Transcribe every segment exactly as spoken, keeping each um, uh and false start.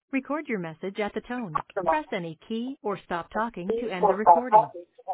Record your message at the tone. Press any key or stop talking to end the recording.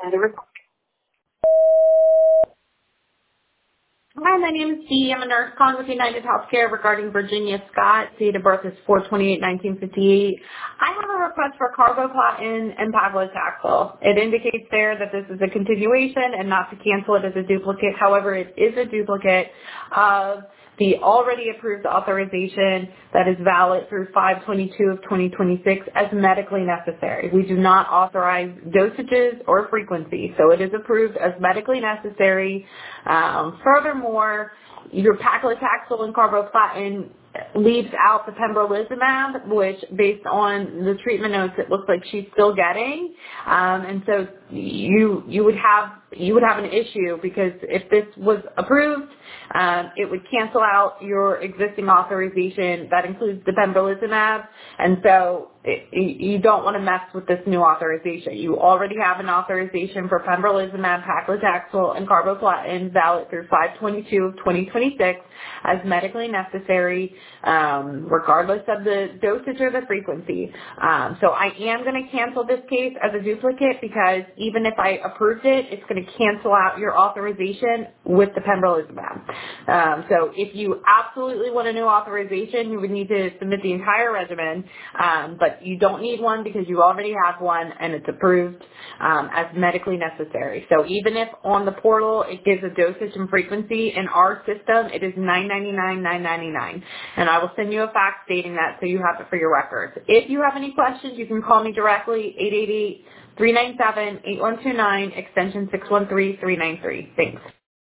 Hi, my name is Dee. I'm a nurse calling with United Healthcare regarding Virginia Scott. Date of birth is four twenty-eight nineteen fifty-eight. I have a request for carboplatin and paclitaxel. It indicates there that this is a continuation and not to cancel it as a duplicate. However, it is a duplicate of the already approved authorization that is valid through five twenty-two of twenty twenty-six as medically necessary. We do not authorize dosages or frequency, so it is approved as medically necessary. Um, furthermore, your paclitaxel and carboplatin leaves out the pembrolizumab, which based on the treatment notes, it looks like she's still getting. Um, and so you you would have you would have an issue because if this was approved, um, it would cancel out your existing authorization that includes the pembrolizumab. And so it, you don't want to mess with this new authorization. You already have an authorization for pembrolizumab, paclitaxel, and carboplatin valid through five twenty-two of twenty twenty-six as medically necessary, um, regardless of the dosage or the frequency. Um, so I am going to cancel this case as a duplicate because even if I approved it, it's going to cancel out your authorization with the pembrolizumab. Um, so if you absolutely want a new authorization, you would need to submit the entire regimen, um, but you don't need one because you already have one and it's approved um, as medically necessary. So even if on the portal it gives a dosage and frequency, in our system it is nine ninety-nine, nine ninety-nine, and I will send you a fax stating that so you have it for your records. If you have any questions, you can call me directly, eight eight eight, three nine seven, eight one two nine, extension six one three, three nine three. Thanks.